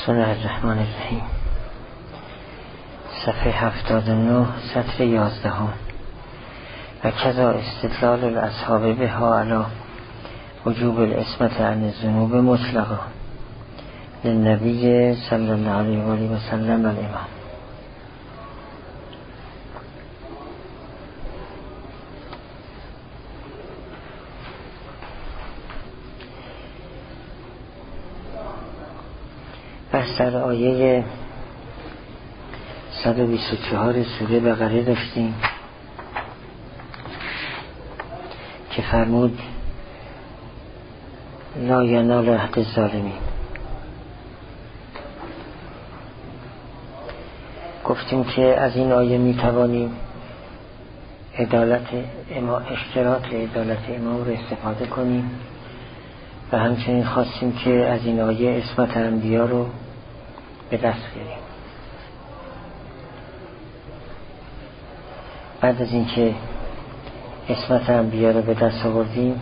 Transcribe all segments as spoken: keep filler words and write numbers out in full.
بسم الله الرحمن الرحیم. صفحه هفتاد و نه سطر یازدهم. و کذا استدلال الاصحاب بها علی وجوب العصمة عن الذنوب مطلقا للنبی صلی الله علیه و آله و سلم الامام. بحث در آیه صد و بیست و چهار سوره بقره داشتیم که فرمود لا ینال عهد الظالمین. گفتیم که از این آیه میتوانیم عدالت امام، اشتراط عدالت امام رو استفاده کنیم و همچنین خواستیم که از این آیه عصمت انبیا رو به دست بیاریم. بعد از اینکه عصمت انبیا رو به دست آوردیم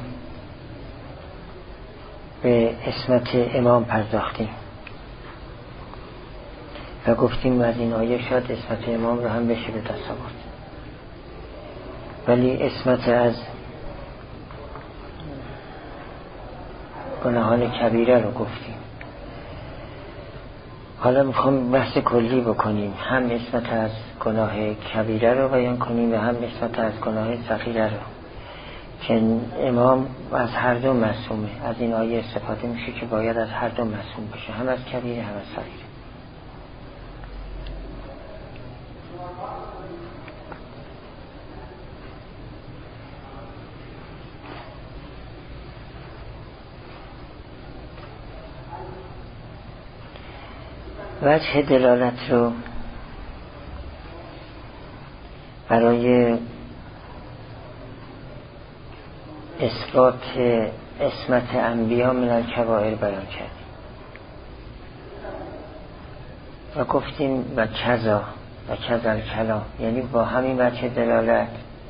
به عصمت امام پرداختیم و گفتیم از این آیه شاید عصمت امام رو هم بشه به دست آورد، ولی عصمت از گناهان کبیره رو گفتیم. حالا میخوام بحث کلی بکنیم، هم عصمت از گناه کبیره رو بیان کنیم و هم عصمت از گناه صغیره رو، که امام از هر دو معصومه. از این آیه استفاده میشه که باید از هر دو معصوم باشه، هم از کبیره هم از صغیره. وجه دلالت رو برای اثبات عصمت انبیا من الکبائر بیان کردیم و گفتیم و کذا و کذا الکلام، یعنی با همین وجه دلالت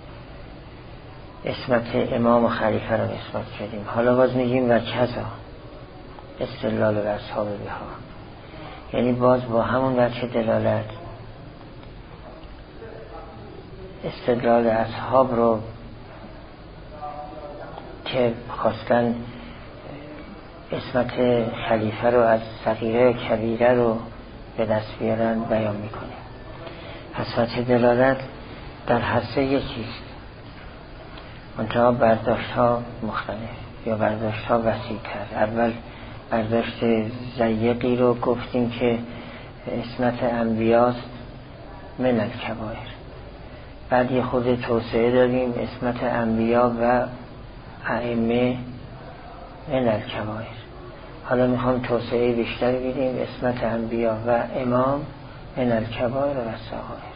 عصمت امام و خلیفه رو اثبات کردیم. حالا باز میگیم و کذا استدلال اصحاب بها، یعنی باز با همون وجه دلالت استدلال اصحاب رو که خواستن عصمت خلیفه رو از صغیره و کبیره رو به دست بیارن بیان میکنه. پس وجه دلالت در هر سه یکیست، منتها برداشت ها مختلف یا برداشت ها وسیع تر. اول برداشت ضیقی رو گفتیم که عصمت انبیاست من الکبائر، بعد یه خود توسعه داریم عصمت انبیا و ائمه من الکبائر. حالا میخوام توسعه بیشتری بدیم عصمت انبیا و امام من الکبائر و صغائر.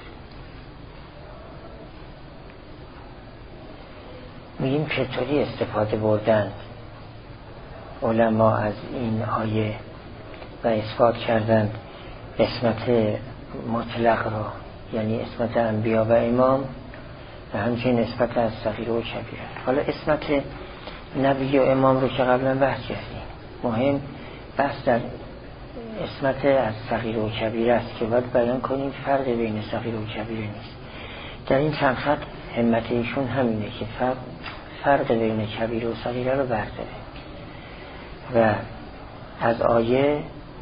میگیم چطوری استفاده بردن علما از این آیه و اثبات کردن عصمت مطلق را، یعنی عصمت انبیا و امام و همچنین عصمت از صغیره و کبیره. حالا عصمت نبی و امام رو که قبلا بحث کردیم، مهم بحث در عصمت از صغیره و کبیره است که باید بیان کنیم فرق بین صغیره و کبیره نیست. در این چند خط همت ایشون همینه که فرق, فرق بین کبیره و صغیره رو برداره و از آیه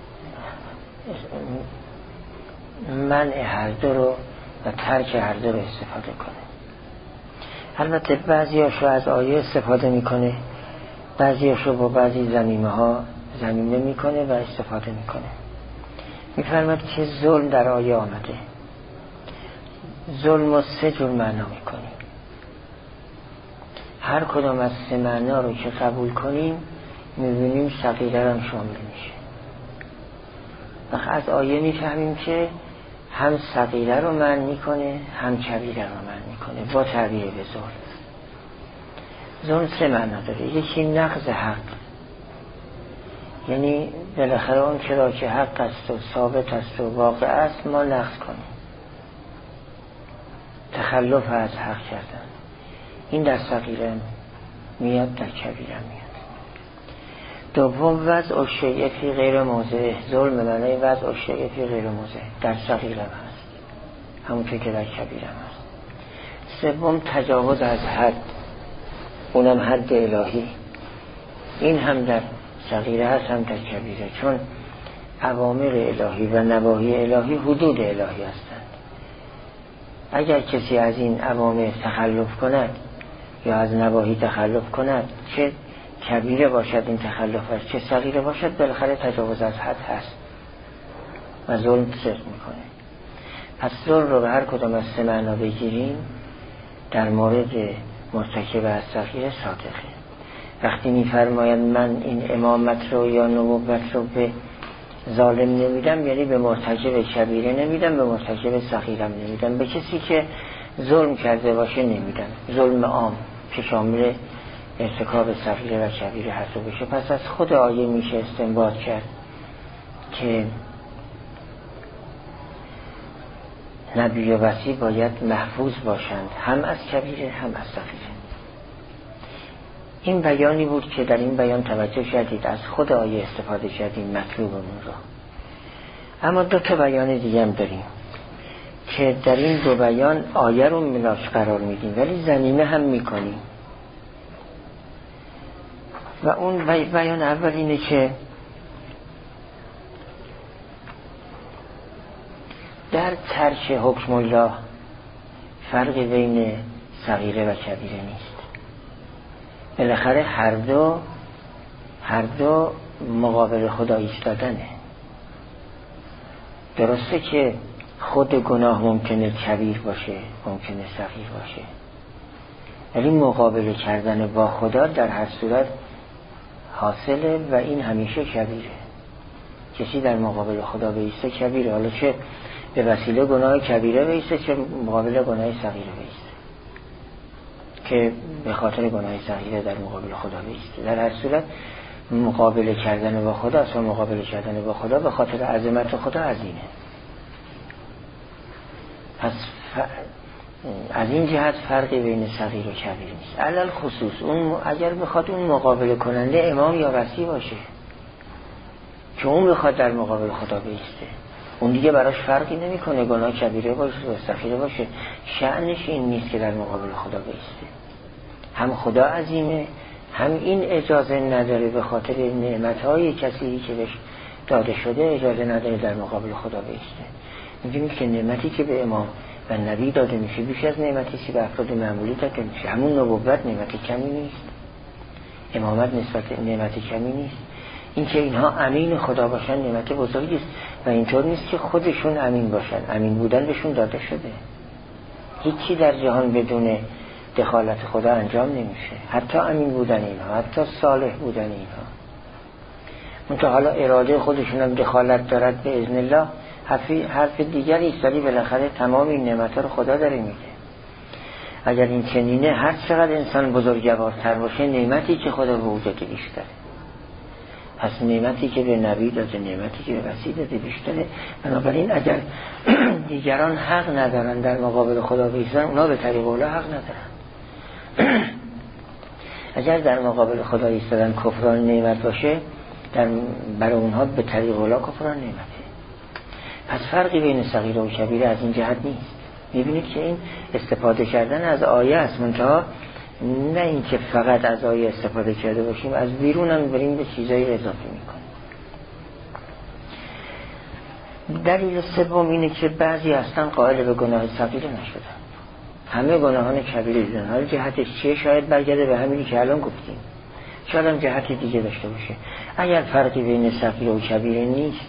منع هر دو رو و ترک هر دو رو استفاده کنه. البته بعضی هاشو از آیه استفاده میکنه، بعضی هاشو با بعضی زمینه ها زمینه میکنه و استفاده میکنه. میفرماد که ظلم در آیه آمده، ظلم و سه جور معنا میکنیم. هر کدام از سه معنا رو که قبول کنیم میبینیم صغیره هم شامل میشه. وقت از آیه میفهمیم که هم صغیره رو منع میکنه هم کبیره رو منع میکنه با تعبیر به ظلم. ظلم سه معنا داره. یکی نقض حق، یعنی بالاخره اون چرا که حق است و ثابت است و واقع است ما نقض کنیم، تخلف از حق کردن. این در صغیره میاد، در کبیره میاد. دوم وضع شیء فی غیر موضع، ظلم معنی وضع شیء فی غیر موضع در صغیره هست همونطور که در کبیره هست. سوم تجاوز از حد، اونم حد الهی، این هم در صغیره هست هم در کبیره، چون اوامر الهی و نواهی الهی حدود الهی هستند. اگر کسی از این اوامر تخلف کند یا از نواهی تخلف کند، چه کبیره باشد این تخلف چه صغیره باشد، بالاخره تجاوز از حد هست و ظلم صدق میکنه. پس ظلم رو به هر کدام از سه معنا بگیریم، در مورد مرتکب از صغیره صادقه. وقتی میفرمایند من این امامت رو یا نبوت رو به ظالم نمیدم، یعنی به مرتکب کبیره نمیدم، به مرتکب صغیرم نمیدم، به کسی که ظلم کرده باشه نمیدم، ظلم عام که شامل ارتکاب صغیره و کبیره هست بشه. پس از خود آیه میشه استنباط کرد که نبی و وصی باید محفوظ باشند، هم از کبیره هم از صغیره. این بیانی بود که در این بیان توجه کردید، از خود آیه استفاده کردیم مطلوبمون رو. اما دو تا بیان دیگه هم داریم که در این دو بیان آیه رو ملاک قرار میدیم ولی ضمیمه هم میکنیم. و اون بیان اول اینه که در ترک حکم الله فرقی بین صغیره و کبیره نیست. بالاخره هر دو هر دو مقابل خدا ایستادنه. درسته که خود گناه ممکنه کبیر باشه، ممکنه صغیر باشه، ولی مقابله کردن با خدا در هر صورت حاصله و این همیشه کبیره. کسی در مقابل خدا بیسته کبیره، حالا چه به وسیله گناه کبیره بیسته چه مقابل گناه صغیره بیسته، که به خاطر گناه صغیره در مقابل خدا بیسته. در هر صورت مقابله کردن با خدا است و مقابله کردن با خدا به خاطر عظمت خدا عظیمه. پس ف... از این جهت فرقی بین صغیر و کبیر نیست. علل خصوص اون اگر بخواد اون مقابله کننده امام یا وصی باشه که اون بخواد در مقابل خدا بیسته، اون دیگه براش فرقی نمیکنه گناه کبیره باشه و صغیره باشه، شأنش این نیست که در مقابل خدا بیسته. هم خدا عظیمه، هم این اجازه نداره به خاطر نعمتهای کسی که بهش داده شده اجازه نداره در مقابل خدا بیسته. می‌دونید که نعمتی که به امام و نبی داده میشه بیش از نعمتی که به افراد معمولی داده میشه. همون نبوت نعمت کمی نیست، امامت نسبت نعمت کمی نیست. این که اینها امین خدا باشن نعمت بزرگی است و اینطور نیست که خودشون امین باشن، امین بودن بهشون داده شده. هیچی در جهان بدون دخالت خدا انجام نمیشه، حتی امین بودن اینها، حتی صالح بودن اینها. منتها حالا اراده خودشون هم دخالت دارد به اذن الله، حرفی حرف دیگری است، ولی بالاخره تمام این نعمت‌ها رو خدا داره میده. اگر این چنینه هر چقدر انسان بزرگوارتر باشه نعمتی که خدا به او داده بیشتره. پس نعمتی که به نبی داده، نعمتی که به وصی داده بیشتره. بنابراین اگر دیگران حق ندارن در مقابل خدا بیستن، اونا به طریق اولا حق ندارن. اگر در مقابل خدا ایستادن کفران نعمت باشه، در برای اونها به طریق اولا کفران نعمته. پس فرقی بین صغیره و کبیره از این جهت نیست. میبینید که این استفاده کردن از آیه است، منتها نه این که فقط از آیه استفاده کرده باشیم، از بیرون هم بریم به چیزایی اضافه میکنیم. دلیل سوم اینه که بعضی هستن قائل به گناه صغیره نشدن، همه گناهان کبیره دیدن. حالا جهتش چیه؟ شاید برگرده به همینی که الان گفتیم، شاید هم جهت دیگه داشته باشه. اگر فرقی بین صغیره و کبیره نیست،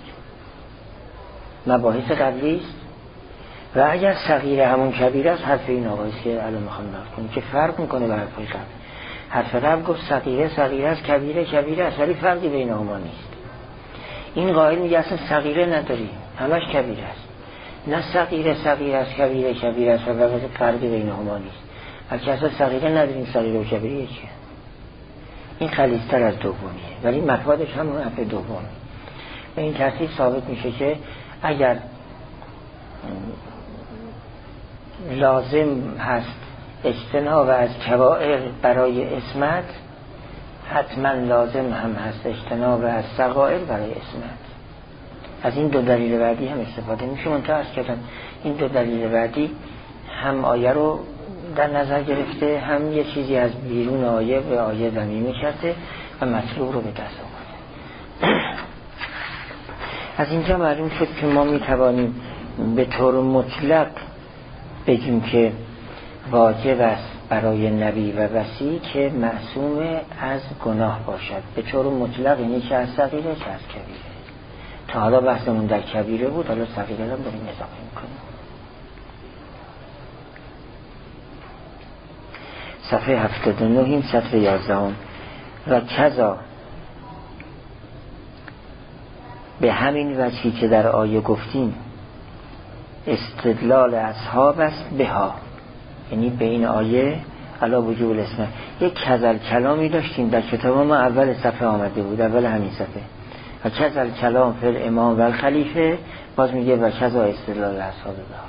مباحث قبلی است، و اگر صغیره همون کبیره است، حرف این آقایست که الان میخوام نقل کنم که فرق میکنه به حرفای قبل. حرف قبل گفت صغیره صغیره است، کبیره کبیره است، ولی فرقی بین هما نیست. این قائل میگه اصلا صغیره نداریم، همش کبیره است. نه صغیره صغیره است، کبیره کبیره است و فرقی بین هما نیست، بلکه اصلا صغیره نداریم، صغیره و کبیره یکیه. این خلیص‌تر از دومیه، ولی مفادش همون حرف دومه. به این ترتیب ثابت میشه که اگر لازم هست اجتناب از کبائر برای عصمت، حتما لازم هم هست اجتناب از صغائر برای اسمت. از این دو دلیل بعدی هم استفاده میشه. منتها عرض کردم این دو دلیل بعدی هم آیه رو در نظر گرفته، هم یه چیزی از بیرون آیه به آیه ضمیمه کرده و مطلوب رو به دست آورده. از اینجا معلوم شد که ما میتوانیم به طور مطلق بگیم که واجب است برای نبی و وصی که معصوم از گناه باشد. به طور مطلق، یعنی چه از صغیره چه از کبیره. تا حالا بحثمون در کبیره بود، حالا صغیره رو بریم اضافه میکنیم. صفحه هفتاد و نه این سطر یازده و کذا به همین وجهی که در آیه گفتیم استدلال اصحاب است بها، یعنی به این آیه علا وجوب الاسم. یک کذل کلامی داشتیم در کتاب ما، اول صفحه آمده بود، اول همین صفحه، و کذل کلام فی الامام و الخلیفه، باز میگه و کذا استدلال اصحاب بها.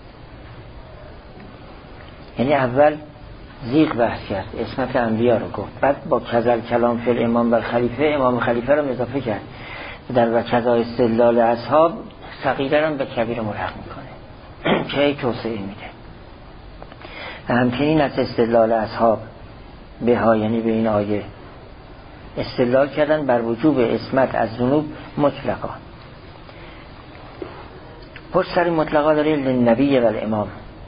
یعنی اول زیغ بحث کرد، اسمت انبیا رو گفت، بعد با کذل کلام فی الامام و الخلیفه امام خلیفه رو اضافه کرد، در و کذا استدلال اصحاب صغیره رو به کبیر ملحق میکنه که ای توسعه میده. و همچنین از استدلال اصحاب به ها، یعنی به این آیه استدلال کردن بر وجوب اسمت از ذنوب مطلقا. پشت سر مطلقا داره للنبی و الامام.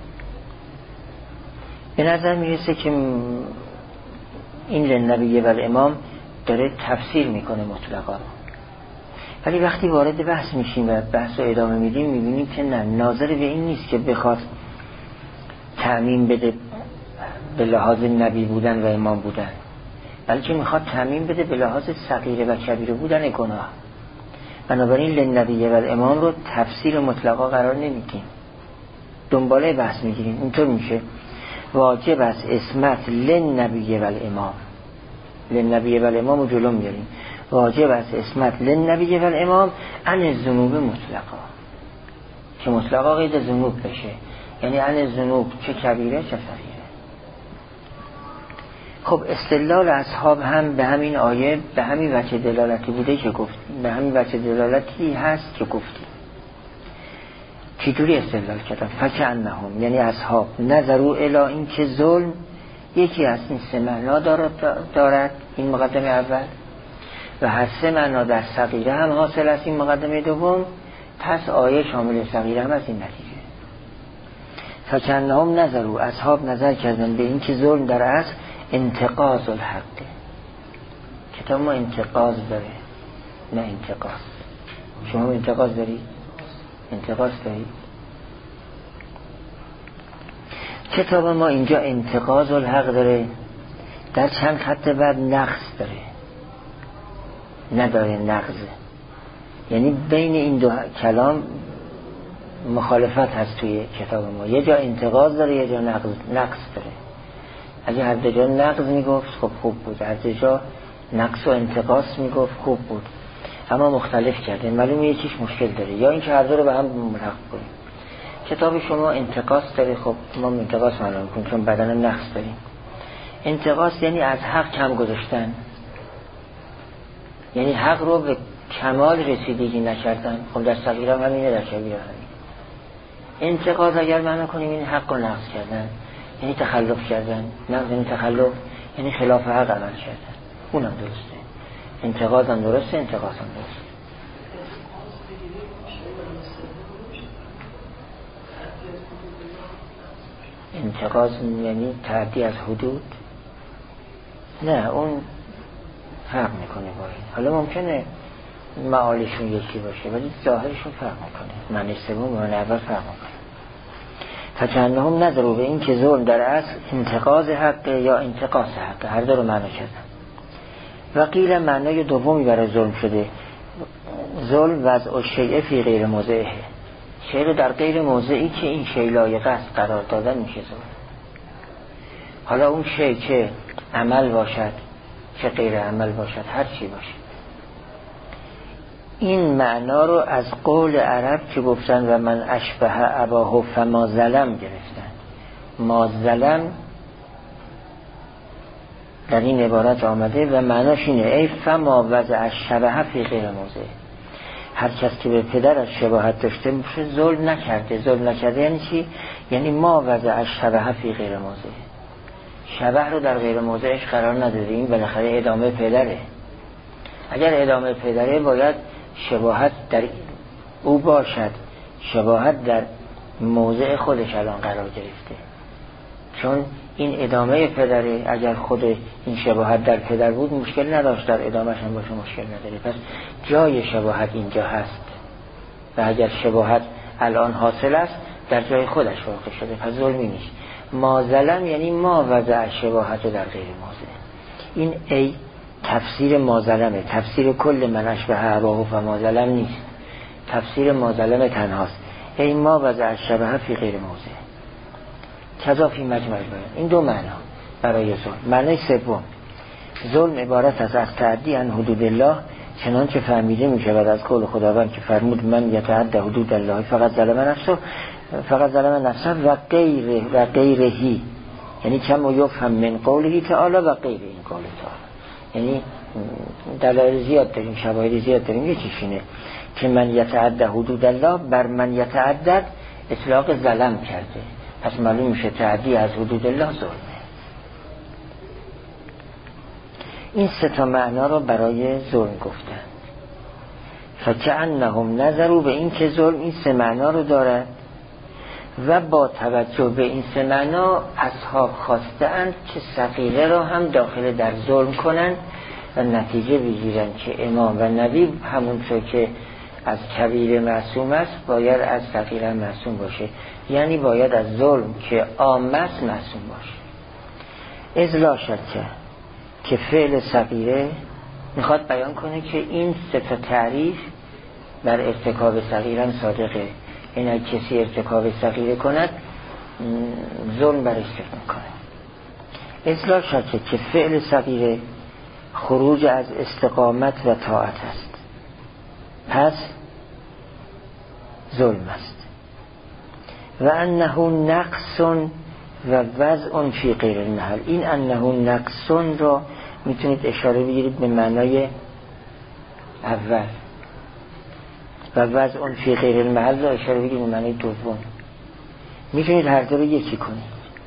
به نظر میرسه که این للنبی و الامام داره تفسیر میکنه مطلقا، ولی وقتی وارد بحث میشیم و بحث رو ادامه میدیم میبینیم که نه، ناظر به این نیست که بخواد تعمیم بده به لحاظ نبی بودن و امام بودن، بلکه میخواد تعمیم بده به لحاظ صغیره و کبیره بودن گناه. بنابراین للنبی و الامام رو تفسیر مطلقا قرار نمیدیم، دنباله بحث میگیریم. اینطور میشه واجب است اسمت للنبی و الامام، للنبی و الامام رو جلو میاریم، واجب است اسمت للنبی و الامام عن الذنوب مطلقا، که مطلقا قید ذنوب بشه، یعنی عن الذنوب چه کبیره چه صغیره. خب استدلال اصحاب هم به همین آیه به همین وجه دلالتی بوده که گفت، به همین وجه دلالتی هست که گفتی. چجوری استدلال کردن؟ فکأنهم، یعنی اصحاب نظروا الی این که ظلم یکی از این سه معنا دارد، این مقدمه اول، و هر سه معنا در صغیره هم حاصل است، این مقدمه دوم، پس آیه شامل صغیره هم از این نتیجه. فکأنهم نظروا، اصحاب نظر کردن به این که ظلم در اصل انتقاض الحق. کتاب ما انتقاض داره نه انتقاض. شما انتقاض دارید؟ انتقاض دارید؟ کتاب ما اینجا انتقاض الحق داره، در چند خط بعد نقص داره، نداره نقضه. یعنی بین این دو کلام مخالفت هست توی کتاب ما، یه جا انتقاض داره یه جا نقض, نقص داره. اگه هر دو جا نقض میگفت خب خوب بود، هر دو جا نقص و انتقاص میگفت خوب بود، اما مختلف کرده، معلومه یه چیش مشکل داره، یا اینکه هر دو رو به هم ملحق کنیم. کتاب شما انتقاص داره، خب ما انتقاص معلوم کنیم چون بدن نقص داریم. انتقاص یعنی از حق کم گذاشتن، یعنی حق رو به کمال رسیدگی نکردن. خب در صغیره هم همینه، در کبیره همینه. انتقاض اگر معنی کنیم این حق رو نقص کردن، یعنی تخلف کردن. نقض یعنی تخلف، یعنی خلاف حق عمل کردن، اونم درسته. انتقاض هم درسته، انتقاص هم درسته. انتقاض یعنی تعدی از حدود، نه اون فرق میکنه با این. حالا ممکنه معالشون یکی باشه ولی ظاهرشون فرق میکنه، معنی سوم و معنی اول فرق میکنه. فکأنهم نظروا به این که ظلم در اصل انتقاض حق یا انتقاص حق، هر دو رو معنی کردن. و قیل معنی دومی برای ظلم شده، ظلم وضع الشیء فی غیر موضعه، شیء رو در غیر موضعی که این شیء لایق است قرار دادن میشه ظلم. حالا اون شیء چه عمل باشد چه غیر عمل باشد، هر چی باشه. این معنا رو از قول عرب که گفتن و من اشبه اباه فما ظلم گرفتن. ما ظلم در این عبارت آمده و معناش اینه ای فما وضع شبه فی غیر موضع. هر کس که به پدرش شباهت داشته باشه ظلم نکرده. ظلم نکرده یعنی چی؟ یعنی ما وضع شبه فی غیر موضع، شبه رو در غیر موضعش قرار ندادیم، بالاخره ادامه پدره. اگر ادامه پدره باید شباهت در او باشد، شباهت در موضع خودش الان قرار گرفته، چون این ادامه پدره. اگر خود این شباهت در پدر بود مشکل نداشت، در ادامهش هم باشه مشکل نداره. پس جای شباهت اینجا هست و اگر شباهت الان حاصل است در جای خودش واقع شده، پس ظلمی نیست. ما ظلم یعنی ما وضع شباهت در غیر موضع. این ای تفسیر ما ظلمه، تفسیر کل من اشبه اباه فما ظلم نیست، تفسیر ما ظلم تنهاست. ای ما وضع شبه فی غیر موضع کذا فی مجمع بیان. این دو معنا برای ظلم. معنی سوم، ظلم عبارت از از تعدی عن حدود الله، چنانچه فهمیده می شود از قول خداوند که فرمود من یتعدى حدود الله فقط ظلم نفسه فقط ظلم نفسه و غیر و غیرهی، یعنی کما یفهم من قوله تعالی و غیر این قول تعالی. یعنی دلایل زیاد داریم، شواهد زیاد داریم. یکیش اینه که من یتعدى حدود الله بر من یتعدد اطلاق ظلم کرده، پس معلوم میشه تعدی از حدود الله ظلمه. این سه تا معنا رو برای ظلم گفتن. فکأنهم نظروا به این که ظلم این سه معنا رو دارد و با توجه به این سه معنا اصحاب خواستند که صغیره را هم داخل در ظلم کنند و نتیجه بگیرن که امام و نبی همونطور که از کبیره معصوم است باید از صغیره معصوم باشه، یعنی باید از ظلم که عام است معصوم باشه. از لا شک که فعل صغیره میخواد بیان کنه که این سه تا تعریف بر ارتکاب صغیره صادقه. این اگه کسی ارتکاب صغیره کند ظلم برش فکر میکنه. از لا شک که فعل صغیره خروج از استقامت و طاعت است، پس ظلم است. و انه نقص و وضع فی غیر المحل. این انه نقص را میتونید اشاره بگیرید به معنای اول و وضع فی غیر المحل را اشاره بگیرید به معنای دوم. میتونید هر دو رو یکی کنید.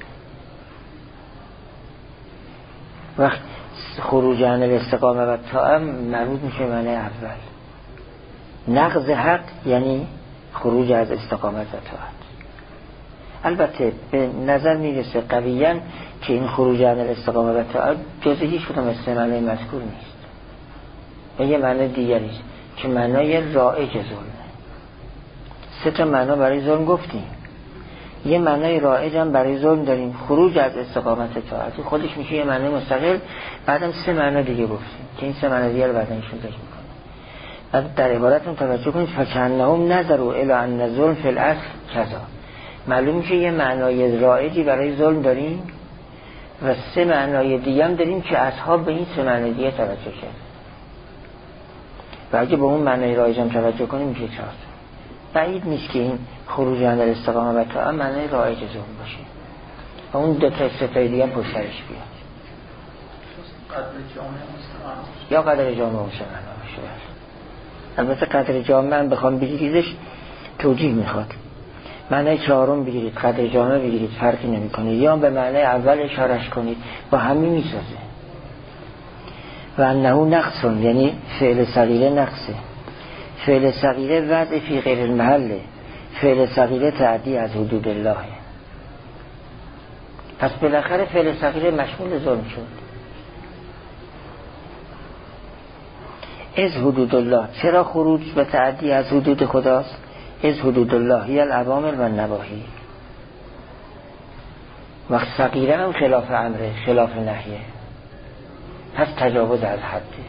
وقت خروج عن الاستقامه و طاعت مربوط میشه معنای اول. نقض حق یعنی خروج از استقامت و طاعت. البته به نظر میرسه قویاً که این خروج عن الاستقامه و طاعت جزء هیچ کدام از سه معنای مذکور نیست و یه معنی دیگری است که معنای رایج ظلمه. سه تا معنا برای ظلم گفتیم، یه معنای رایج هم برای ظلم داریم، خروج از استقامت طاعت، خودش میشه یه معنی مستقل. بعدم سه معنا دیگه گفتیم که این سه معنا دیگه رو بعداً ایشون ذکر میکنه. بعد در عبارتون توجه کنید فکأنهم نظروا الی ان الظلم فی الاصل کذا. معلوم میشه یه معنای رایجی برای ظلم داریم و سه معنای دیگه هم داریم که اصحاب به این سه معنای دیگه توجه کرد و اگه به اون معنای رایج هم توجه کنیم میشه چهار. بعید نیست که این خروج عن الاستقامه و طاعت معنای رایج ظلم باشه و اون دو تا سه تا دیگه هم پشتش بیاد. یا قدر جامعه مسلمان باشه. البته قدر جامعه هم بخوام بگیریدش توجیه میخواد. معنی چهارم بگیرید، قدر جامعه بگیرید، فرقی نمی کنه. یا به معنی اول اشارش کنید با همین میسازه. و انه نقص یعنی فعل صغیره نقصه، فعل صغیره وضع فی غیر المحله، فعل صغیره تعدی از حدود الله. پس بالاخره فعل صغیره مشمول ظلم شد. از حدود الله چرا خروج به تعدی از حدود خداست؟ از حدود الله هی الاوامر و نواهی. وقت صغیره هم خلاف امره، خلاف نهیه، پس تجاوز از حده.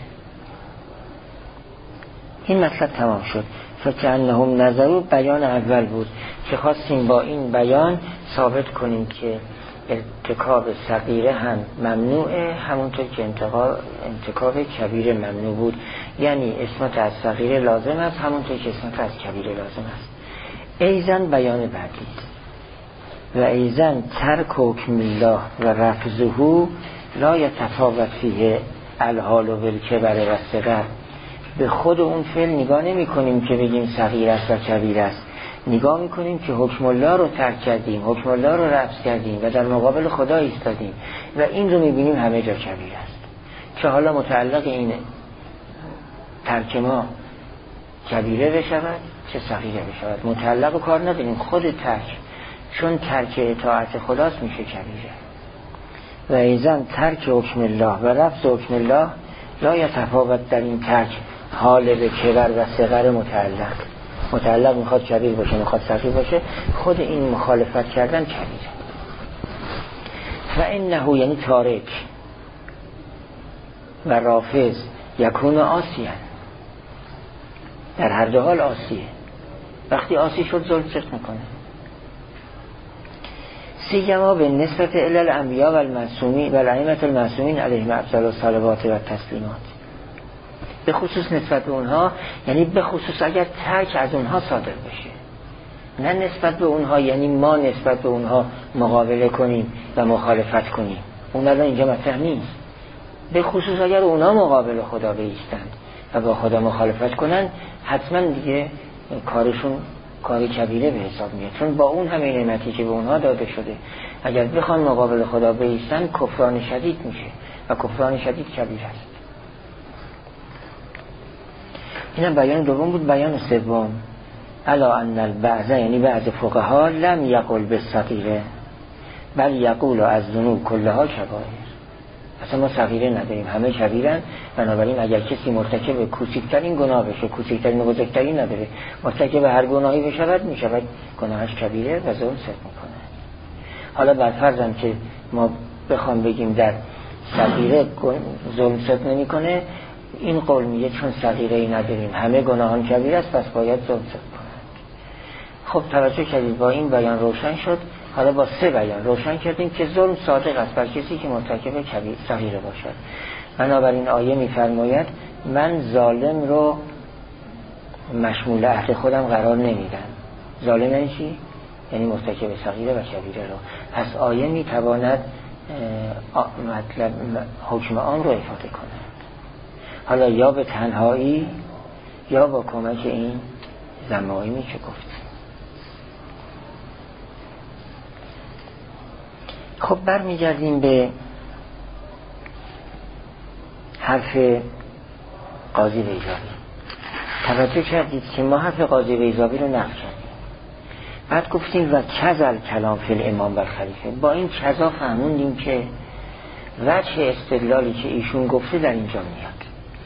این مطلب تمام شد. فکأنهم نظروا بیان اول بود که خواستیم با این بیان ثابت کنیم که ارتکاب صغیره هم ممنوعه، همونطور که ارتکاب کبیره ممنوع بود. یعنی اسمت از صغیره لازم است همونطور که اسمت از کبیره لازم است. ایزن بیان بعدی و ایزن ترک حکم الله و رفضه لا یتفاوت فیه الحال و بالکبر و صغر. به خود اون فعل نگاه نمی کنیم که بگیم صغیر است و کبیر است، نگاه می کنیم که حکم الله رو ترک کردیم، حکم الله رو رفض کردیم و در مقابل خدا ایستادیم و این رو می بینیم همه جا کبیر است. که حالا متعلق این ترک ما کبیره بشود چه صغیره بشود متعلق و کار نداریم، خود ترک چون ترک اطاعت خداست میشه کبیره. و ایزن ترک حکم الله و رفض حکم الله لا یتفاوت در این ترک حال به کبر و صغر متعلق. متعلق میخواد کبیر باشه میخواد صغیر باشه، خود این مخالفت کردن کبیره. و انه یعنی تارک و رافض یکون آسیان، در هر دو حال آسیه. وقتی آسی شد ظلم چک میکنه. سیما به نسبت الی الانبیاء و المعصومین و الائمه المعصومین علیهم افضل الصلوات و تسلیمات. به خصوص نسبت به اونها، یعنی به خصوص اگر ترک از اونها صادر بشه، نه نسبت به اونها یعنی ما نسبت به اونها مقابله کنیم و مخالفت کنیم، اون الان اینجا مطرح نیست. به خصوص اگر اونها مقابل خدا بایستند و با خدا مخالفت کنن، حتما دیگه کارشون کار کبیره به حساب میاد، چون با اون همه نعمتی که به اونها داده شده اگر بخوان مقابل خدا بایستن کفران شدید میشه و کفران شدید کبیر است. اینم بیان دوم بود. بیان سوم الا ان البعض یعنی بعض فقها لم یقل بالصغیره بل یقول از ذنوب کلها کبایر. اصلا ما صغیره نداریم، همه کبیرن، بنابراین اگر کسی مرتکب کوچکترین گناه بشه، کوچکترین و بزرگترین نداره، مرتکب هر گناهی بشود میشود گناهش کبیره و ظلم ست میکنه. حالا بر فرضم که ما بخوام بگیم در صغیره ظلم ست نمیکنه، این قول میگه چون صغیره ای نداریم همه گناهان کبیر است پس باید ظلم ست کنه. خب توجه کردید با این بیان روشن شد. حالا با سه بیان روشن کردیم که ظلم صادق است بر کسی که مرتکب کبیر صغیره باشد. بنابراین آیه میفرماید من ظالم رو مشمول عهد خودم قرار نمیدم. ظالم یعنی چی؟ یعنی مرتکب صغیره و کبیره رو. پس آیه میتواند مطلب حکم آن رو افاده کنه، حالا یا به تنهایی یا با کمک این ضمائمی که گفت. خب برمیگردیم به حرف قاضی بیضاوی. توجه کردید که ما حرف قاضی بیضاوی رو نقل کردیم، بعد گفتیم و کذل کلام فی الامام و الخلیفه. با این کذا فهموندیم که وجه استدلالی که ایشون گفته در اینجا میاد،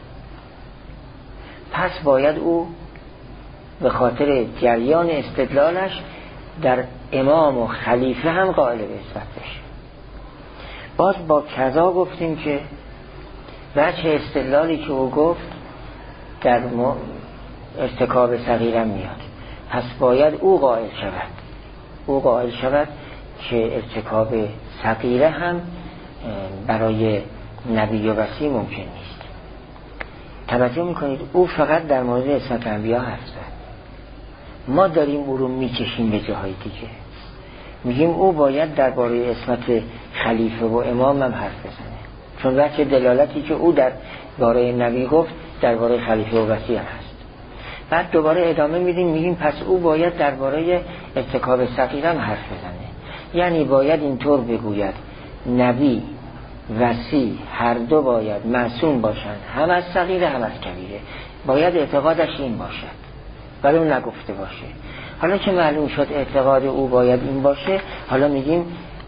پس باید او به خاطر جریان استدلالش در امام و خلیفه هم قائل به اثبات بشه. باز با کذا گفتیم که وجه استدلالی که او گفت در ارتکاب صغیره میاد، پس باید او قائل شود او قائل شود که ارتکاب صغیره هم برای نبی و وصی ممکن نیست. توجه میکنید او فقط در مورد عصمت انبیا حرف زد، ما داریم او رو میکشیم به جاهای دیگه، میگیم او باید درباره عصمت خلیفه و امام هم حرف بزنه، چون وجه دلالتی که او در باره نبی گفت درباره خلیفه و وصی هم هست. بعد دوباره ادامه میدیم میگیم پس او باید درباره ارتکاب صغیره هم حرف بزنه، یعنی باید اینطور بگوید نبی وصی هر دو باید معصوم باشند، هم از صغیره هم از کبیره، باید اعتقادش این باشد ولی اون نگفته باشه. حالا که معلوم شد اعتقاد او باید این باشه، حالا میگیم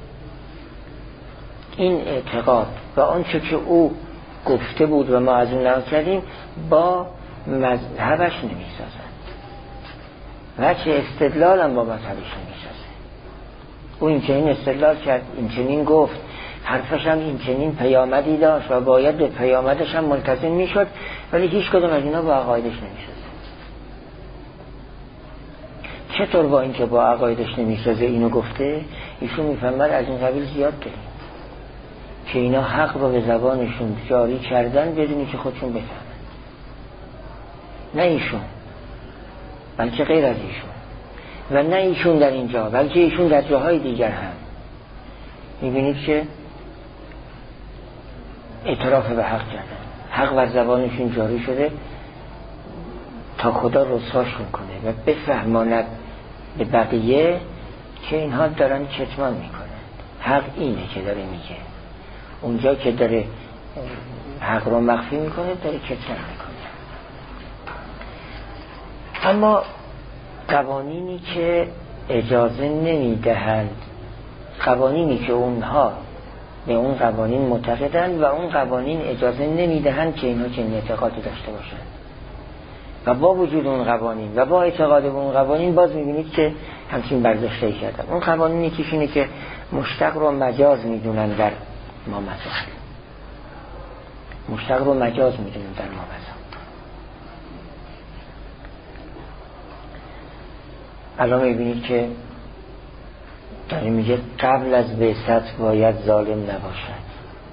این اعتقاد و آنچه که او گفته بود و ما از اون نقل کردیم با مذهبش نمیسازد، وجه استدلال هم با مذهبش نمیسازه. او این چنین استدلال کرد، این چنین گفت، حرفش هم این چنین پیامدی داشت و باید به پیامدش هم ملتزم میشد، ولی هیچ کدوم از اینا با عقایدش نمیسازه. چطور با اینکه با عقایدش نمیسازه اینو گفته؟ ایشون میفهمد از این قبیل زیاد داریم که اینا حق رو به زبانشون جاری کردن بدونی که خودشون بفهمن، نه ایشون بلکه غیر از ایشون، و نه ایشون در اینجا بلکه ایشون در جاهای دیگر هم. میبینید که اعتراف به حق کردن، حق بر زبانشون جاری شده تا خدا رسواشون کنه و بفهماند به بقیه که اینها دارن کتمان میکنن. حق اینه که داره میگه، اونجا که داره حق رو مخفی میکنه داره کتمان میکنه. اما قوانینی که اجازه نمیدهند، قوانینی که اونها به اون قوانین معتقدند و اون قوانین اجازه نمیدهند که اینها چنین اعتقادی داشته باشند، و با وجود اون قوانین و با اعتقاد به اون قوانین باز میبینید که همچین برداشته‌ای کردن. اون قوانینی که اینه که مشتق رو مجاز میدونن در مامزا، مشتق رو مجاز میدونن در مامزا. الان میبینید که داره میگه قبل از بعثت باید ظالم نباشد،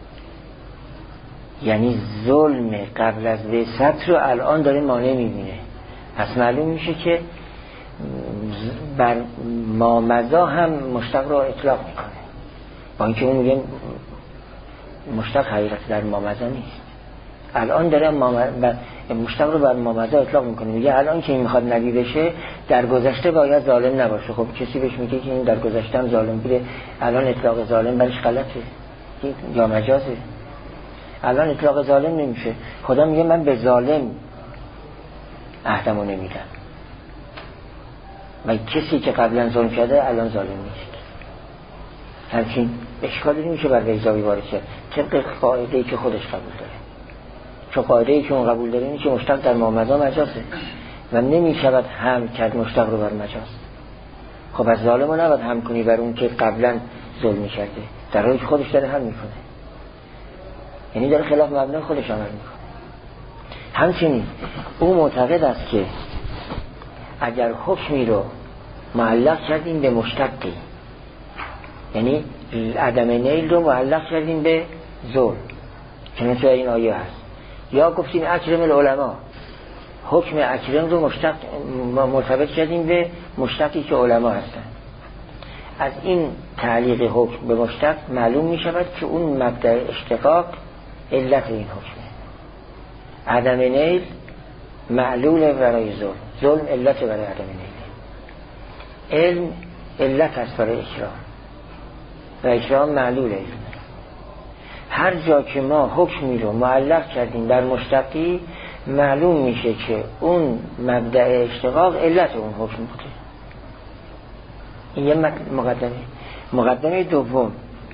یعنی ظلم قبل از بعثت رو الان داره مانع میبینه. پس معلوم میشه که بر مامزا هم مشتق رو اطلاق میکنه، با اینکه اون میگه مشتق حقیقت در مامزا نیست. الان داره مشتق رو بر مامزا اطلاق میکنه، میگه الان که این میخواد نبی بشه در گذشته باید ظالم نباشه. خب کسی بهش میگه که این در گذشته هم ظالم بوده، الان اطلاق ظالم برش غلطه یا مجازه؟ الان اطلاق ظالم نمیشه. خدا میگه من به ظالم عهدمو نمیدم و کسی که قبلا ظلم کرده الان ظالم نیست. همچین اشکالی نمیشه بر ویزاوی وارد کرد طبق قاعده‌ای که خودش قبول داره، چون قاعده‌ای که اون قبول داره اینه که مشتق در مامزا مجازه و نمیشود هم کرد مشتق رو بر مجاز. خب از ظالم رو نباید هم کنی بر اون که قبلا ظلم کرده، در حالی که خودش داره هم میکنه، یعنی داره خلاف مبنای خودش عمل میکنه. همچنین او معتقد است که اگر حکمی رو معلق کردیم به مشتقی، یعنی عدم نیل رو معلق کردیم به ظلم که مثل این آیه هست، یا گفتیم اکرم العلماء، حکم اکرم رو مشتق مرتبط کردیم به مشتقی که علما هستن، از این تعلیق حکم به مشتق معلوم می شود که اون مبدأ اشتقاق علت این حکمه. عدم نیل معلول برای ظلم، ظلم علت برای عدم نیل، علم علت است برای اکرام و اکرام معلول علم. هر جا که ما حکمی رو معلق کردیم در مشتقی معلوم میشه که اون مبدأ اشتقاق علت اون حکم بوده. این یه مقدمه. مقدمه دوم،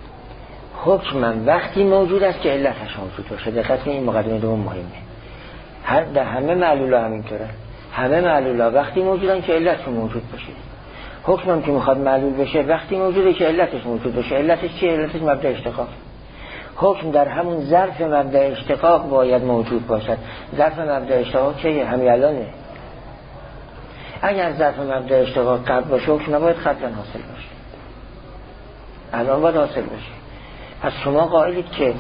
حکمم وقتی موجود است که علتش موجود باشه. دقت کنید این مقدمه دوم مهمه. هر در همه معلولا همینطوره، همه معلولا وقتی موجودن که علتشون موجود باشه. حکمم که میخواد معلول بشه وقتی موجوده که علتش موجود باشه. علتش چیه؟ علتش مبدأ اشتقاق. حکم در همون ظرف مبدأ اشتقاق باید موجود باشد. ظرف مبدأ اشتقاق چیه؟ همین الانه. اگر ظرف مبدأ اشتقاق قبل باشه حکم نباید قبلا حاصل باشه، الان باید حاصل باشه. پس شما قائلید که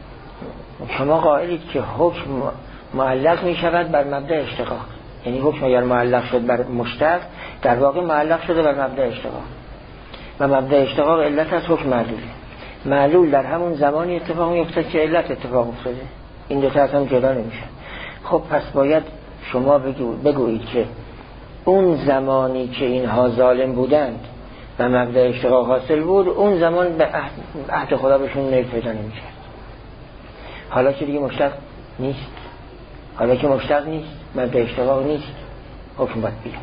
شما قائلید که حکم معلق می شود بر مبدأ اشتقاق، یعنی حکم اگر معلق شد بر مشتق در واقع معلق شده بر مبدأ اشتقاق و مبدأ اشتقاق علت از حکم معلوله. معلول در همون زمانی اتفاق میفته که علت اتفاق افتاده، این دو تا از هم جدا نمیشن. خب پس باید شما بگو بگویید که اون زمانی که اینها ظالم بودند و مبدأ اشتقاق حاصل بود، اون زمان به عهد, عهد خدا بهشون نیل پیدا نمیکرد. حالا که دیگه مشتق نیست، حالا که مشتق نیست، مبدأ اشتقاق نیست، حکم باید بیاد.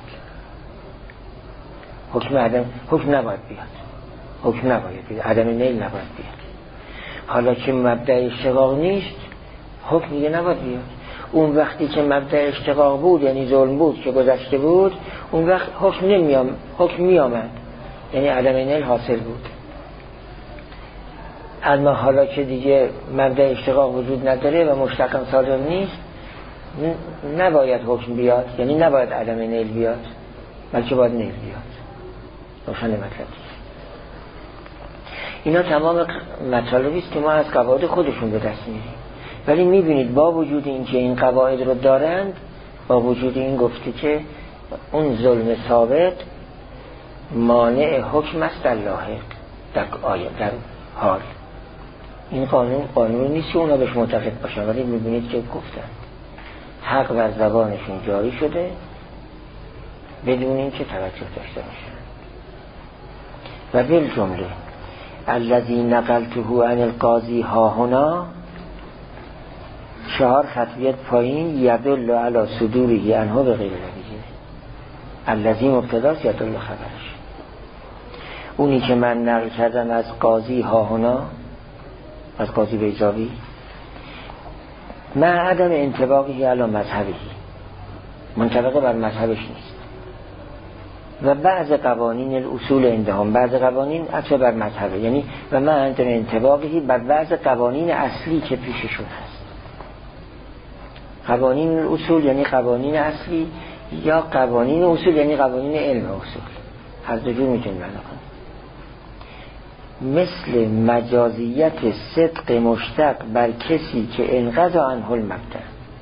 حکم عدم حکم نباید بیاد، حکم نباید بیاد، عدم نیل نباید بیاد. حالا که مبدأ اشتقاق نیست، حکم دیگه نباید بیاد. اون وقتی که مبدأ اشتقاق بود یعنی ظلم بود که گذشته بود، اون وقت حکم نمیام حکم میامد یعنی عدم نیل حاصل بود. اما حالا که دیگه مبدأ اشتقاق وجود نداره و مشتق صادر نیست، نباید حکم بیاد، یعنی نباید عدم نیل بیاد، بلکه باید نیل بیاد. روشن مطلب. اینا تمام مطالبی است که ما از قواعد خودشون به دست میاریم، ولی میبینید با وجود این که این قواعد رو دارند، با وجود این گفته که اون ظلم ثابت مانع حکم است در لاحق، در آیه، در حال. این قانون قانون نیست که اونا بهش معتقد باشن، ولی میبینید که گفتن حق بر زبانشون جاری شده بدون این که توجه داشته باشن. و بالجمله الذی نقلته عن القاضی ها هنا، چهار خطیت پایین، یدل علی صدوره عنه به غیر نبیه. الذی مبتداست، یدل خبرش. اونی که من نقل کردم از قاضی ها هنا، از قاضی بیضاوی، مع عدم انطباقی علی مذهبی، منطبق بر مذهبش نیست. و بعض قوانین الاصول عندهم، بعض قوانین عطف بر مذهبه، یعنی و مع عدم انطباقی بر بعض قوانین اصلی که پیششون هست. قوانین الاصول یعنی قوانین اصلی، یا قوانین اصول یعنی قوانین علم اصول، هر دو جور میتونیم معنا کنیم. مثل مجازیت صدق مشتق بر کسی که انقضا عنه المبدأ،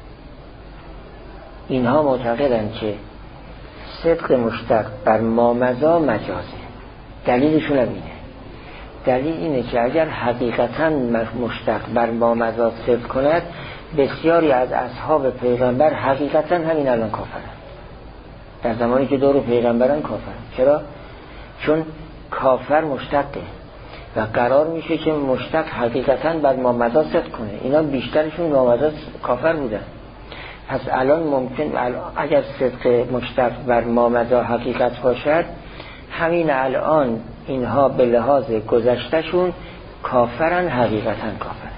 اینها معتقدند که صدق مشتق بر مامضا مجازه. دلیلشون هم اینه، دلیل اینه که اگر حقیقتا مشتق بر مامضا صدق کند، بسیاری از اصحاب پیغمبر حقیقتا همین الان کافرن، در زمانی که دور پیغمبران کافرن. چرا؟ چون کافر مشتقه و قرار میشه که مشتق حقیقتا بر مامضا صدق کنه. اینا بیشترشون مامضا کافر بودن. پس الان ممکن اگر صدق مشتق بر مامضا حقیقت باشد، همین الان اینها به لحاظ گذشتهشون کافرن، حقیقتا کافرن،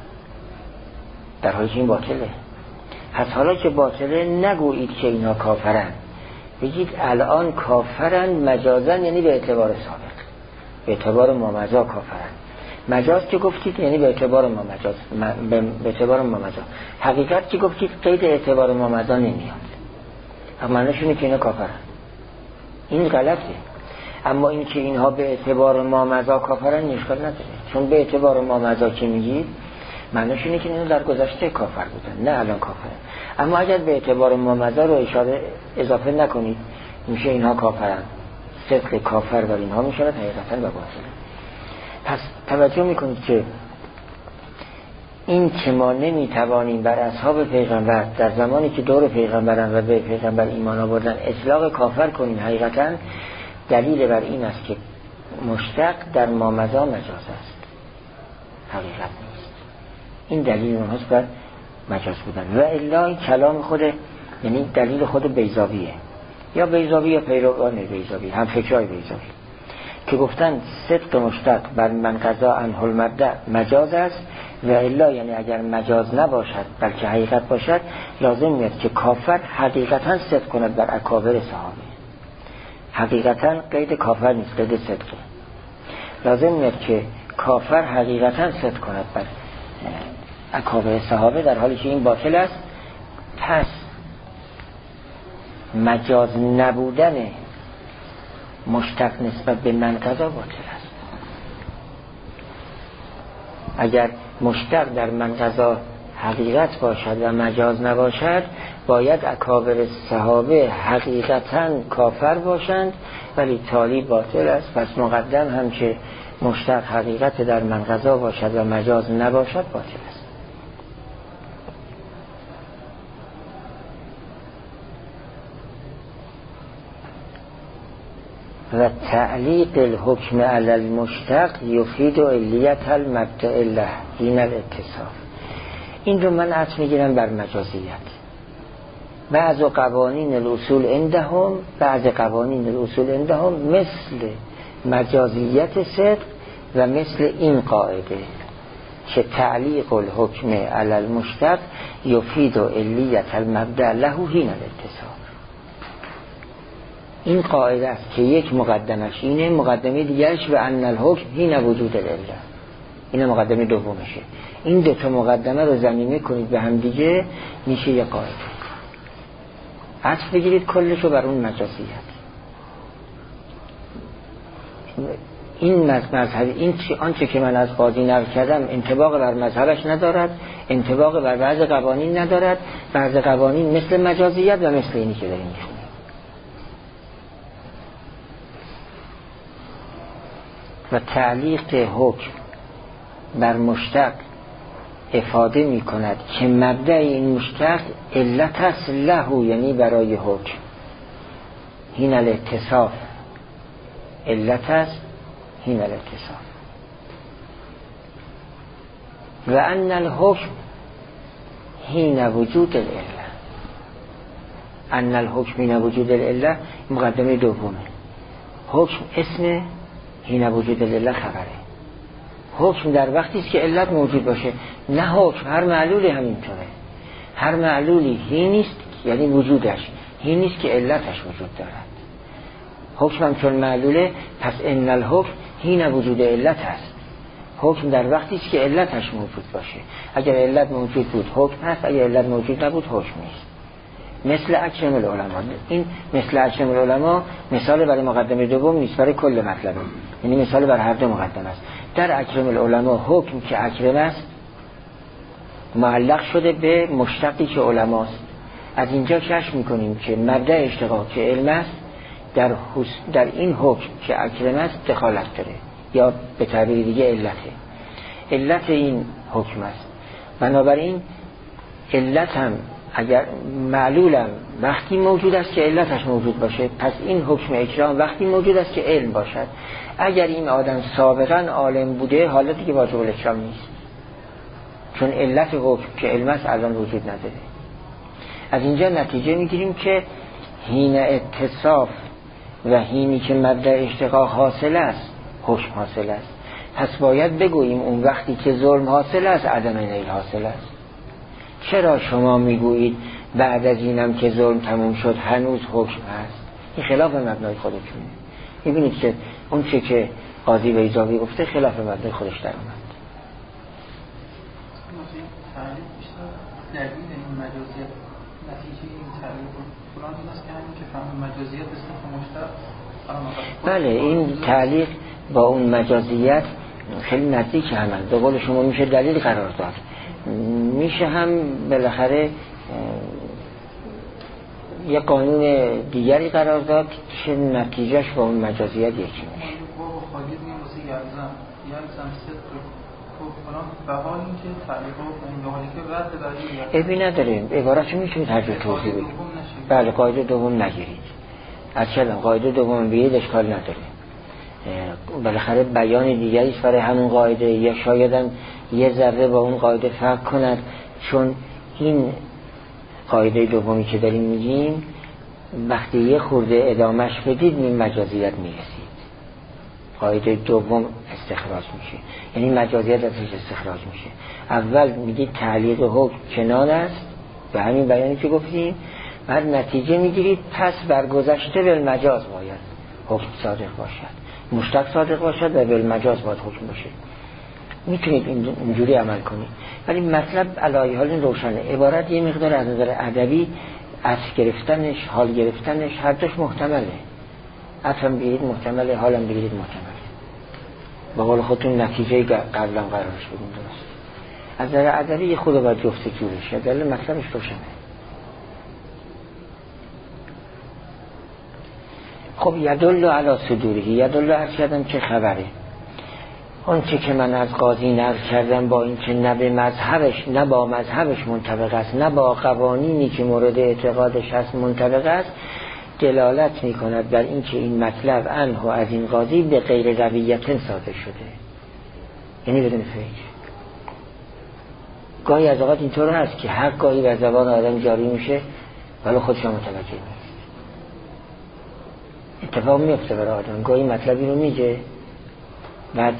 در حالی که این باطله. پس حالا که باطله نگویید که اینها کافرن، بگید الان کافرن مجازن، یعنی به اعتبار سابق، به اعتبار مامضا کافرن. مجاز که گفتید یعنی به اعتبار مامضا، به اعتبار مامضا. حقیقت که گفتید قید اعتبار مامضا نمیاد، اما معنیش اینه که اینا کافرن. این غلطه. اما این که اینها به اعتبار مامضا کافرن اشکال نداره، چون به اعتبار مامضا که میگید معنیش اینه که اینا در گذشته کافر بودن، نه الان کافرن. اما اگر به اعتبار مامضا رو اشاره اضافه نکنید، میشه اینها کافرن، صدق کافر بر اینها میشه حقیقتا و باطله. پس توجه میکنید که این که ما نمیتوانیم بر اصحاب پیغمبر در زمانی که دور پیغمبرن و به پیغمبر ایمان آوردن اطلاق کافر کنیم، حقیقتا دلیل بر این است که مشتق در مامضا مجاز است، حقیقت نیست. این دلیل اونهاست بر مجاز بودن. و الا این کلام خود، یعنی دلیل خود بیضاویه، یا بیضاوی یا پیروان بیضاوی، هم فکرهای بیضاوی، که گفتن صدق مشتق بر من قضا عنه المبدأ مجاز است. و الا یعنی اگر مجاز نباشد بلکه حقیقت باشد، لازم میاد که کافر حقیقتا صدق کند بر اکابر صحابه. حقیقتا قید کافر نیست، قید صدقه. لازم میاد که کافر حقیقتا صدق کند بر اکابر صحابه، در حالی که این باطل است. پس مجاز نبودن مشتق نسبت به من قضا باطل است. اگر مشتق در من قضا حقیقت باشد و مجاز نباشد، باید اکابر صحابه حقیقتا کافر باشند، ولی تالی باطل است. پس مقدم هم که مشتق حقیقت در من قضا باشد و مجاز نباشد باطل است. و تعلیق الحکم علی المشتق یفید علیت المبدأ له این الاتصاف. این رو من عطف میگیرم بر مجازیت. بعض قوانین الاصول عندهم، بعض قوانین الاصول عندهم مثل مجازیت صدق و مثل این قاعده که تعلیق الحکم علی المشتق یفید علیت المبدأ له این الاتصاف. این قاعده است که یک مقدمش اینه، مقدمه دیگرش و ان الحکم هین وجود العله، این مقدمه دومشه. این دو تا مقدمه رو ضمیمه کنید به هم دیگه، میشه یک قاعده. عطف بگیرید کلشو بر اون مجازیت. این مذهب، این چی آنچه که من از قاضی نقل کردم انطباق بر مذهبش ندارد، انطباق بر بعض قوانین ندارد. بعض قوانین مثل مجازیت و مثل اینی که داریم میخونیم. و تعلیق حکم بر مشتق افاده می کند که مبدأ این مشتق علت است له، یعنی برای حکم. این الاتصاف علت است، این الاتصاف. و ان الحکم حین وجود العله، ان الحکم حین وجود العله مقدمه دومه. حکم اسم، حین وجود العله خبره. حکم در وقتی است که علت موجود باشه، نه حکم هر معلولی همینطوره. هر معلولی حین است یعنی وجودش، حین است که علتش وجود دارد. حکم هم چون معلوله، پس ان الحکم حین وجود علت است. حکم در وقتی است که علتش موجود باشه. اگر علت موجود بود حکم هست، اگر علت موجود نبود حکم نیست. مثل اکرم العلماء. این مثل اکرم العلماء مثال برای مقدمه دوم نیست، برای کل مطلبه، یعنی مثال برای هر دو مقدمه است. در اکرم العلماء حکم که اکرم است معلق شده به مشتقی که علماست. از اینجا کشف میکنیم که مبدأ اشتقاق که علم است در, در این حکم که اکرم است دخالت داره، یا به تعبیر دیگه علته. علت این حکم است. بنابراین علت هم اگر معلولم وقتی موجود است که علتش موجود باشه، پس این حکم اکرام وقتی موجود است که علم باشد. اگر این آدم سابقا عالم بوده، حالا دیگه واجب الاکرام نیست، چون علت حکم که علم است الان وجود نداره. از اینجا نتیجه میگیریم که حین اتصاف و حینی که مبدأ اشتقاق حاصل است حکم حاصل است. پس باید بگوییم اون وقتی که ظلم حاصل است عدم نیل حاصل است. چرا شما میگویید بعد از اینم که ظلم تموم شد هنوز حکم هست؟ این خلاف مبنای خودتونه. میبینید که اون چه که قاضی بیضاوی گفته خلاف مبنای خودش در اومد. در این مجازیت نتیجه این تعریف قرآن این است که همین که فهم مجازیت استفاده مشتق. بله، این تعلیق با اون مجازیت خیلی نزدیک همند. به قول شما میشه دلیل قرار داد، میشه هم بالاخره یه قانون دیگری قرار داد که نتیجهش با اون مجازیت یکی میشه. خالد میگه واسه یلزم یلزم صدق به حال اینکه تعلیقا اون حالی که رد برای ابی نداریم. عبارتشو میتونید هر جور توضیح بدید. بله، قاعده دوم نگیرید. از کلم قاعده دوم بیاید اشکال نداره. بالاخره بیان دیگری است برای همون قاعده، یا شاید هم یه ذره با اون قاعده فرق کند، چون این قاعده دومی که داریم میگیم وقتی یه خورده ادامش بدید این مجازیت میرسید. قاعده دوم استخراج میشه، یعنی مجازیت ازش استخراج میشه. اول میگید تعلیق حکم کنان است به همین بیانی که گفتیم، بعد نتیجه میگیرید پس برگذشته بالمجاز باید حکم صادق باشد، مشتق صادق باشد و بالمجاز باید حکم باشه. میتونید اینجوری عمل کنید، ولی مطلب علی حال این روشنه. عبارت یه مقدار از نظر ادبی از گرفتنش، حال گرفتنش هر دوش محتمله. افهم بگیرید محتمله، حالم بگیرید محتمله. با قول خودتون نتیجه قبلا قرارش بدون درست. از نظر ادبی یه خود باید جفت جورش، دلیل مطلبش روشنه. خب یدل علی صدوره، یدل عرض کردم چه خبره. اون چه که من از قاضی نقل کردم با این که نه به مذهبش نه با مذهبش منطبق است، نه با قوانینی که مورد اعتقادش هست منطبق است، دلالت می کند بر این که این مطلب عنه از این قاضی به غیر رویت صادر شده، یعنی بدون فکر. گاهی از اوقات اینطور هست که حق گاهی بر زبان آدم جاری میشه ولی خودش هم متوجه نیست. اتفاق میفته برای آدم، گاهی مطلبی رو میگه بعد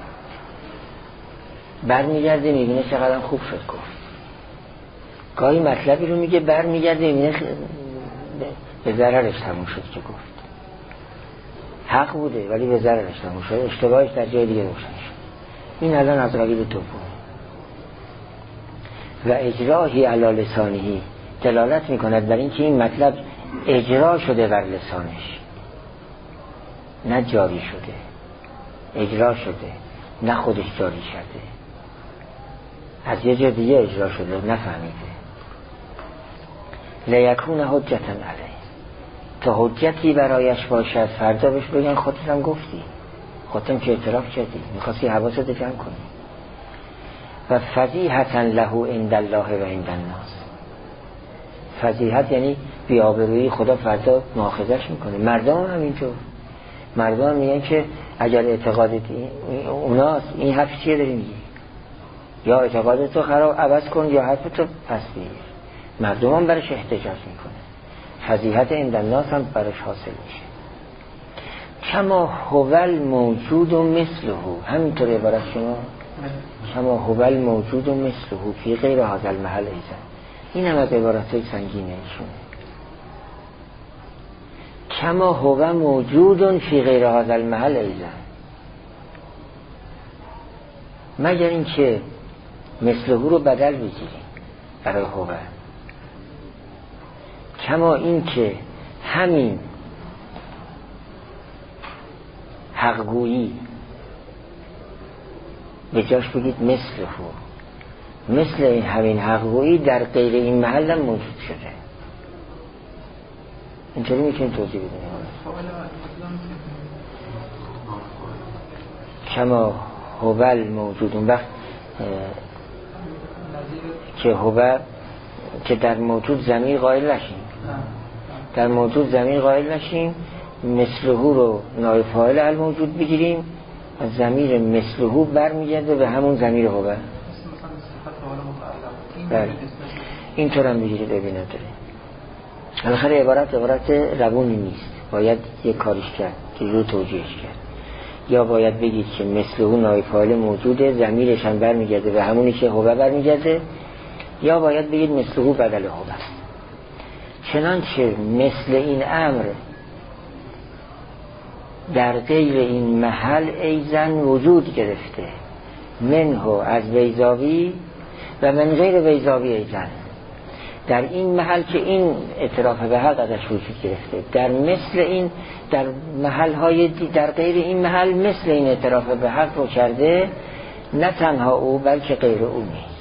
برمیگرده میبینه چقدر خوب شد گفت. گاهی مطلبی رو میگه برمیگرده میبینه به ضررش تموم شد که گفت. حق بوده ولی به ضررش تموم شد، اشتباهش در جای دیگه روشن شد. این الان از قبیل دوم. و اجراهی علی لسانهی دلالت میکند بر این که این مطلب اجرا شده بر لسانش، نه جاری شده. اجرا شده، نه خودش جاری شده، از یه جا دیگه اجرا شده، نفهمیده. لیکون حجتا علیه، تا حجتی برایش باشد فردا بهش بگن خودت هم گفتی، خودت هم که اعتراف کردی، میخواستی حواست جمع کنی. و فضیحة له عند الله و عند الناس. فضیحت یعنی بی‌آبرویی، خدا فردا مؤاخذه‌اش میکنه. مردم هم همینطور، مردم هم میگن که اگر اعتقادت اوناست این حرف چیه داری میگی، یا اعتقادتو خراب عوض کن یا حرفتو پس بگیر. مردم هم برش احتجاج میکنه، فضیحت عند الناس هم برش حاصل میشه. کما هو الموجود مثله، همینطور عبارت شما کما هو الموجود مثله فی غیر هذا المحل ایضا. این هم از عبارتهای سنگینه ایشون. کما هو موجود فی غیر هذا المحل ایضا، مگر این که مثله رو بدل بگیریم برای هو. کما این که همین حقگویی به جاش بگید مثله، مثل این همین حقگویی در غیر این محل هم موجود شده. اینطوری میتونید توضیح بدونید. کما هو الموجود، اون وقت که هو که در موجود ضمیر قائل نشیم، در موجود ضمیر قائل نشیم، مثله رو نایب فاعل الموجود بگیریم و ضمیر مثله برمیگرده به همون ضمیر هو. بله اینطور هم بگیرید ابی نداره. بالاخره عبارت عبارت روونی نیست، باید یک کاریش کرد که رو توجیهش کرد. یا باید بگید که مثله نایب فاعل موجوده، ضمیرش هم برمیگرده به همونی که هو برمیگرده، یا باید بگید مثله بدل هو. چنانچه مثل این امر در غیر این محل ایزن وجود گرفته، منه از بیضاوی و من غیر بیضاوی ایزن. در این محل که این اعتراف به حق ازش وجود گرفته، در مثل این در محل های در غیر این محل مثل این اعتراف به حق رو کرده، نه تنها او بلکه غیر او نیست.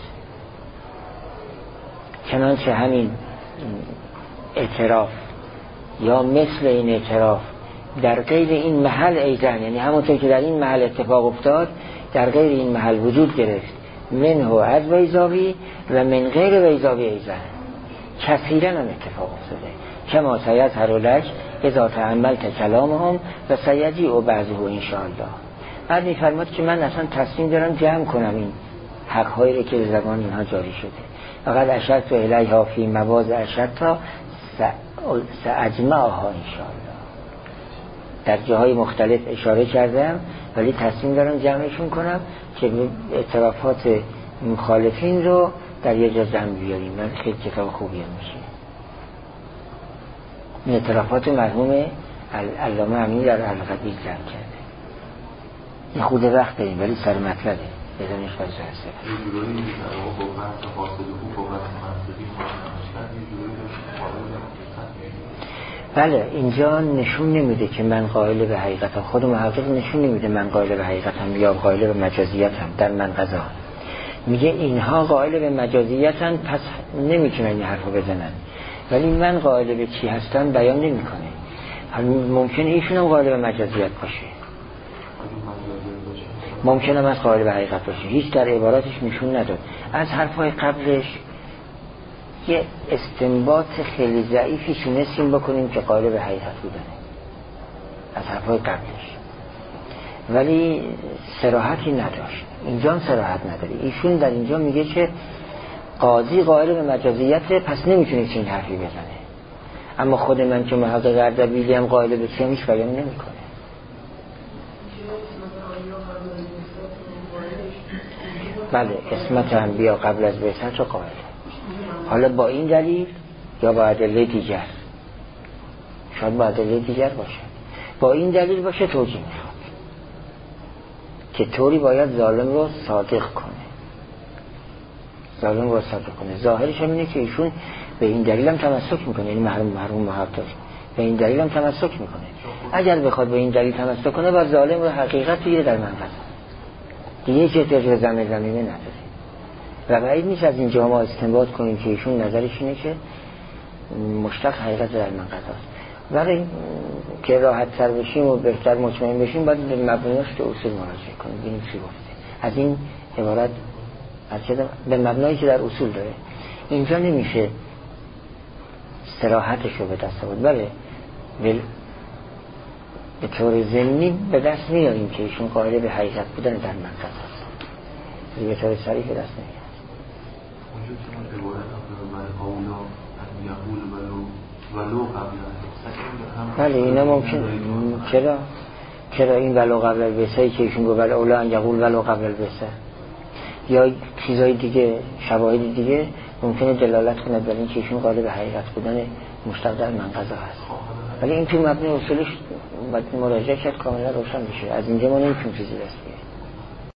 چنانچه همین اعتراف یا مثل این اعتراف در غیر این محل ایزن، یعنی همونطور که در این محل اتفاق افتاد در غیر این محل وجود گرفت، منه از بیضاوی و من غیر بیضاوی ایزن، کثیرا هم اتفاق افتاده. کما سیظهر لک اذا تأملت کلامهم و سیجیء بعضه انشاءالله. بعد میفرماد که من اصلا تصمیم دارم جمع کنم این حق‌هایی که به زبان اینها جاری شده. فقط اشرت الیها فی مواضع اشرتا ساجمعها انشاءالله. در جاهای مختلف اشاره کردم ولی تصمیم دارم جمعشون کنم که اعترافات مخالفین رو در یه جا جمع بیاریم. من خیلی کتاب خوبی هم میشه. این اعترافات مرحوم علامه امین در القدیر جمع کرده. این خود وقت داریم ولی سر مطلبه بدونش باید هسته. یه جورایی میشه با بحث فاصله خوب با بحث منطقی بله اینجا نشون نمیده که من قائل به حقیقتم، خود محقق نشون نمیده من قائل به حقیقتم یا قائل به مجازیتم. در منقضا میگه اینها قائل به مجازیتن پس نمیتونن این حرفو بزنن، ولی من قائل به چی هستم بیان نمیکنه. ممکنه ایشون هم قائل به مجازیت باشه، ممکنه هم از قائل به حقیقت باشه. هیچ در عباراتش نشون نداد. از حرفای قبلش یه استنباط خیلی ضعیفی تونستیم بکنیم که قائل به حقیقت بودنه از حرفای قبلش، ولی صراحتی نداشت. اینجا هم صراحت نداره. ایشون در اینجا میگه که قاضی قائل به مجازیته پس نمیتونه چنین حرفی بزنه، اما خود من که محقق اردبیلی هم قائل به چنین هیچ بیان نمیکنه. بله اسمت انبیا قبل از بعثت رو قائل، حالا با این دلیل یا با ادله دیگر، شاید با ادله دیگر باشه، با این دلیل باشه توجیه میخواد که طوری باید ظالم رو صادق کنه، ظالم رو صادق کنه. ظاهرش هم اینه که ایشون به این دلیل هم تمسک میکنه، یعنی محروم محروم محقق به این دلیل هم تمسک میکنه. اگر بخواد به این دلیل تمسک کنه باید ظالم رو حقیقت بگیره در منقضا، دیگه چه احتیاج زمین زمینه نداره. و بعید نیست از اینجا ما استنباط کنیم که ایشون نظرش اینه که مشتق حقیقت در منقضاست. ولی که راحت تر بشیم و بهتر مطمئن بشیم باید به مبنیاش تو اصول مراجعه کنیم ببینیم چی گفته. از این عبارت به مبنایی که در اصول داره. اینجا نمیشه صراحتش رو به دست آورد. بله به طور ضمنی به دست میاریم که ایشون قائل به حقیقت بودن در منطقه هست، به طور صریح به دست نمیاد. اونجا که اون عبارت هم اولا ان یقول ولو ولو قبل بله اینا ممکن. چرا چرا این ولو قبل البسه که ایشون گفت اولا ان یقول ولو قبل البسه یا چیزای دیگه شواهد دیگه ممکنه دلالت کنه بر این که ایشون قائل به حقیقت بودن مشتق در منقضا هست، ولی این تو مبنی اصولش باید مراجعه کرد کاملا روشن بشه. از اینجا ما نمیتونیم چیزی دست بیاریم.